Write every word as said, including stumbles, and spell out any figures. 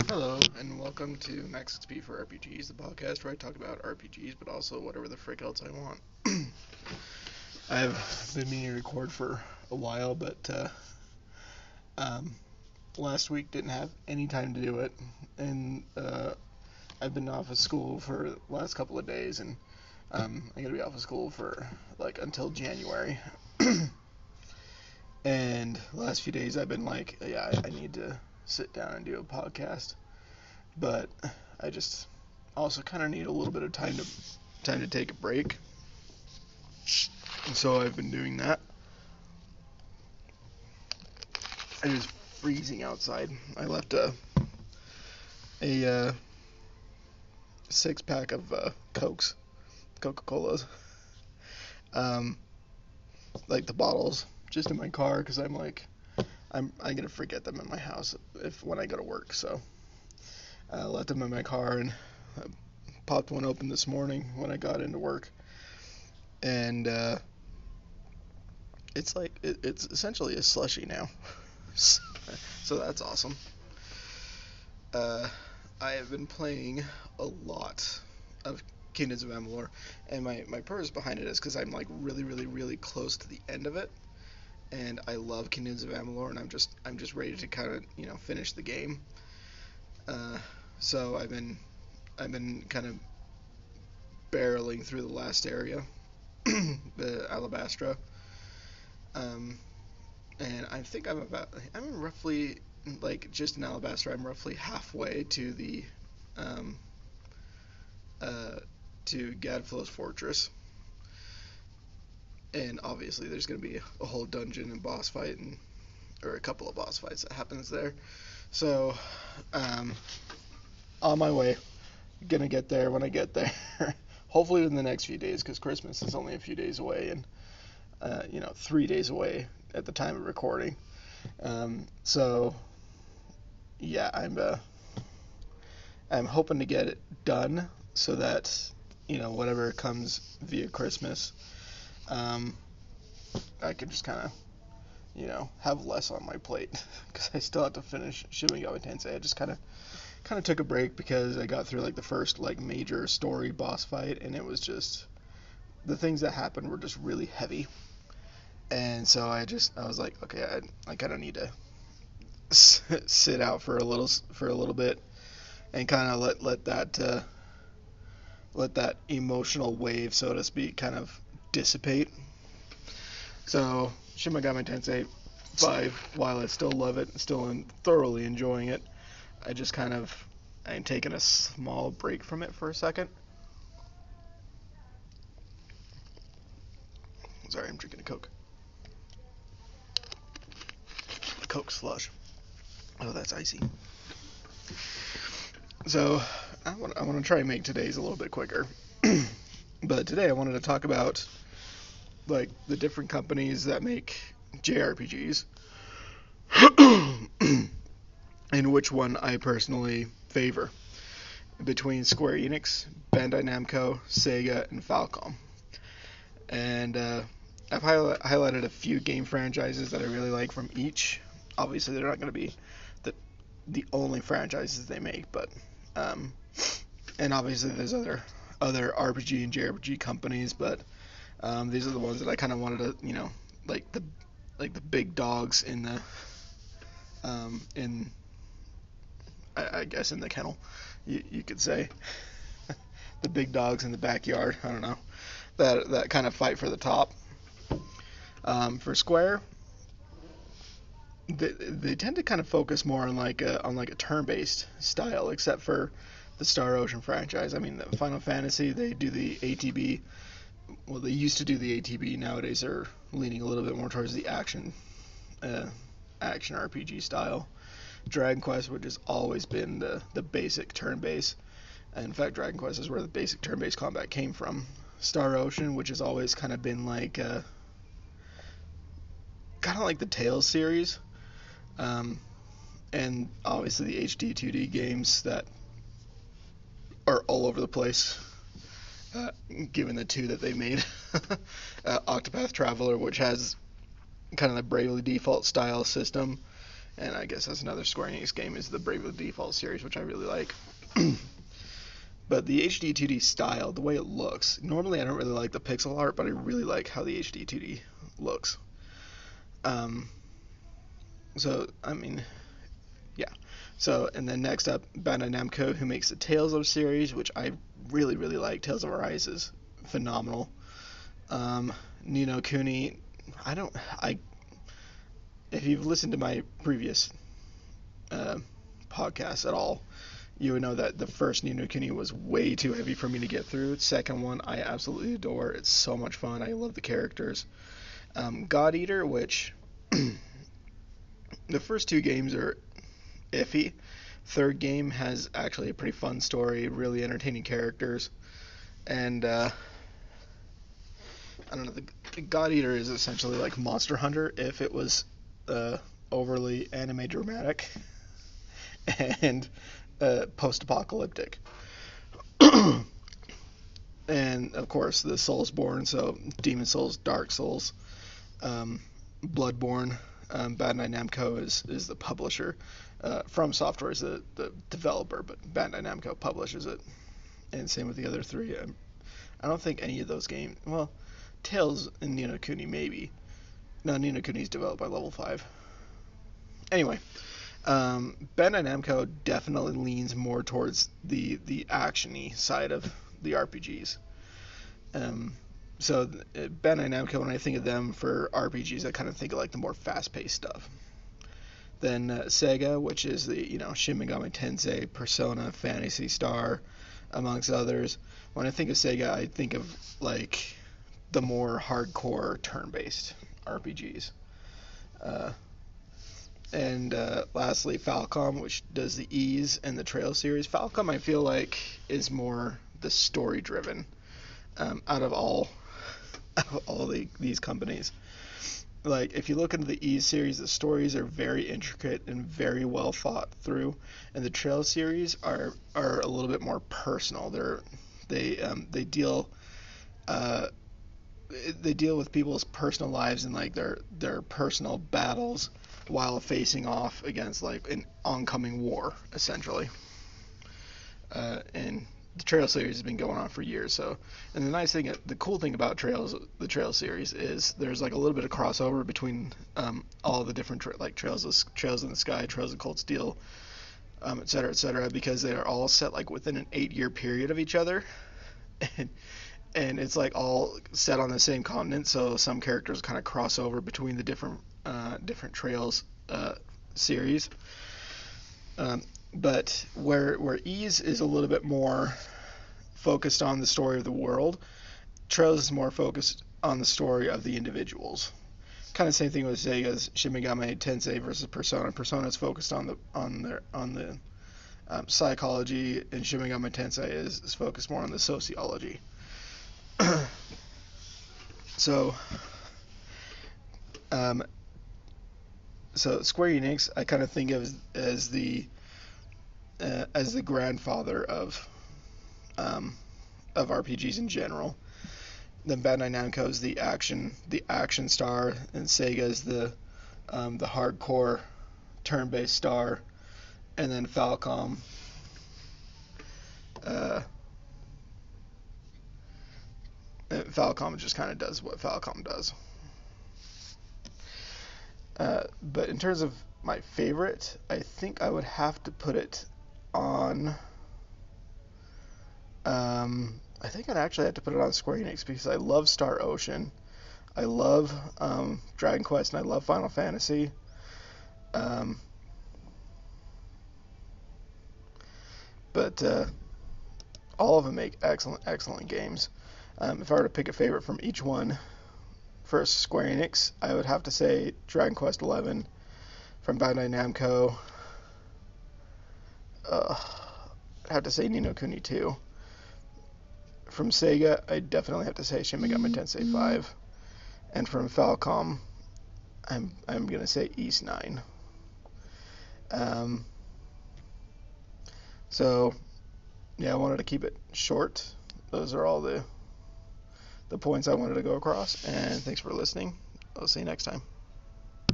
Hello, and welcome to Max X P for R P Gs, the podcast where I talk about R P Gs, but also whatever the frick else I want. I've been meaning to record for a while, but uh, um, last week didn't have any time to do it, and uh, I've been off of school for the last couple of days, and um, I'm gonna be off of school for like until January. And the last few days I've been like, yeah, I, I need to sit down and do a podcast. But I just also kind of need a little bit of time to time to take a break, and so I've been doing that. It is freezing outside. I left a a uh, six pack of uh, Cokes, Coca-Colas, um, like the bottles, just in my car because I'm like, I'm I'm gonna forget them in my house if when I go to work. So I uh, left them in my car and I popped one open this morning when I got into work, and uh, it's like it, it's essentially a slushie now. So that's awesome. Uh, I have been playing a lot of Kingdoms of Amalur, and my, my purpose behind it is because I'm like really, really, really close to the end of it, and I love Kingdoms of Amalur, and I'm just I'm just ready to kind of you know finish the game. Uh, so I've been I've been kind of barreling through the last area, the Alabastra, um, and I think I'm about I'm roughly like just in Alabastra I'm roughly halfway to the um, uh, to Gadflow's fortress, and obviously there's going to be a whole dungeon and boss fight and or a couple of boss fights that happens there. So um, on my way, gonna get there when I get there. Hopefully in the next few days, because Christmas is only a few days away, and uh, you know, three days away at the time of recording. Um, so yeah, I'm uh, I'm hoping to get it done so that you know whatever comes via Christmas, um, I can just kind of you know have less on my plate because I still have to finish Shin Megami Tensei. I just kind of kind of took a break because I got through like the first like major story boss fight, and it was just the things that happened were just really heavy, and so I just I was like, okay, I I kind of need to s- sit out for a little for a little bit and kind of let let that uh, let that emotional wave, so to speak, kind of dissipate. So Shin Megami Tensei five, while I still love it, still in, thoroughly enjoying it, I just kind of I'm taking a small break from it for a second. Sorry, I'm drinking a Coke. Coke slush. Oh, that's icy. So I want I want to try and make today's a little bit quicker. But today I wanted to talk about like the different companies that make J R P Gs and which one I personally favor between Square Enix, Bandai Namco, Sega, and Falcom. And uh, I've highlight, highlighted a few game franchises that I really like from each. Obviously, they're not going to be the the only franchises they make, but um, and obviously there's other other R P G and J R P G companies, but um, these are the ones that I kind of wanted to, you know, like the like the big dogs in the um, in I, I guess in the kennel, you, you could say the big dogs in the backyard. I don't know that that kind of fight for the top. Um, for Square, they, they tend to kind of focus more on like a, on like a turn-based style, except for the Star Ocean franchise. I mean, the Final Fantasy, they do the A T B. Well, they used to do the A T B. Nowadays, they're leaning a little bit more towards the action, uh, action R P G style. Dragon Quest, which has always been the the basic turn-based. In fact, Dragon Quest is where the basic turn-based combat came from. Star Ocean, which has always kind of been like, uh, kind of like the Tales series. Um, and obviously the H D two D games that are all over the place, uh, given the two that they made. uh, Octopath Traveler, which has kind of the Bravely Default style system, and I guess that's another Square Enix game, is the Bravely Default series, which I really like. But the H D two D style, the way it looks, normally I don't really like the pixel art, but I really like how the H D two D looks. Um, so, I mean, yeah. So, and then next up, Bandai Namco, who makes the Tales of series, which I really, really like. Tales of Arise is phenomenal. Um, Ni no Kuni, I don't, I, if you've listened to my previous uh, podcast at all, you would know that the first Ni no Kuni was way too heavy for me to get through. The second one, I absolutely adore. It's so much fun. I love the characters. Um, God Eater, which the first two games are iffy. Third game has actually a pretty fun story, really entertaining characters, and uh, I don't know. The, the God Eater is essentially like Monster Hunter if it was uh, overly anime dramatic and uh, post-apocalyptic. And of course, the Soulsborne, so Demon Souls, Dark Souls, um, Bloodborne. Um, Bandai Namco is, is the publisher. Uh, From Software is the, the developer, but Bandai Namco publishes it. And same with the other three. Um, I don't think any of those games. Well, Tales and Ni no Kuni maybe. No, Ni no Kuni is developed by Level five. Anyway, um, Bandai Namco definitely leans more towards the the action-y side of the R P Gs. Um, so uh, Bandai Namco, when I think of them for R P Gs, I kind of think of like the more fast-paced stuff. Then uh, Sega, which is the, you know, Shin Megami Tensei, Persona, Phantasy Star, amongst others. When I think of Sega, I think of like the more hardcore turn-based R P Gs. Uh, and uh, lastly, Falcom, which does the Ys and the Trail series. Falcom, I feel like, is more the story-driven um, out of all out of all the, these companies. Like, if you look into the Ys series, the stories are very intricate and very well thought through, and the Trail series are are a little bit more personal. They're they um, they deal uh, they deal with people's personal lives and like their their personal battles while facing off against like an oncoming war, essentially. Uh, and the Trail series has been going on for years. So, and the nice thing, the cool thing about Trails, the Trail series, is there's like a little bit of crossover between um, all the different tra- like Trails of Trails in the Sky, Trails of Cold Steel, um, et cetera, et cetera, because they are all set like within an eight-year period of each other, and and it's like all set on the same continent. So some characters kind of cross over between the different uh, different Trails uh, series. Um, but where where Ys is a little bit more focused on the story of the world, Trails is more focused on the story of the individuals. Kind of same thing with Sega's Shin Megami Tensei versus Persona. Persona is focused on the on their on the um, psychology, and Shin Megami Tensei is, is focused more on the sociology. so, um, so Square Enix, I kind of think of as, as the uh, as the grandfather of um, of R P Gs in general. Then Bandai Namco is the action the action star, and Sega is the um, the hardcore turn-based star, and then Falcom. Uh, Falcom just kind of does what Falcom does. Uh, but in terms of my favorite, I think I would have to put it on. Um, I think I'd actually have to put it on Square Enix because I love Star Ocean, I love um, Dragon Quest, and I love Final Fantasy. Um, but uh, all of them make excellent, excellent games. Um, if I were to pick a favorite from each one, first Square Enix, I would have to say Dragon Quest eleven from Bandai Namco. Uh, I'd have to say Ni no Kuni two. From Sega, I definitely have to say Shin Megami Tensei five. And from Falcom, I'm I'm gonna say Ys nine. Um, so, yeah, I wanted to keep it short. Those are all the the points I wanted to go across. And thanks for listening. I'll see you next time.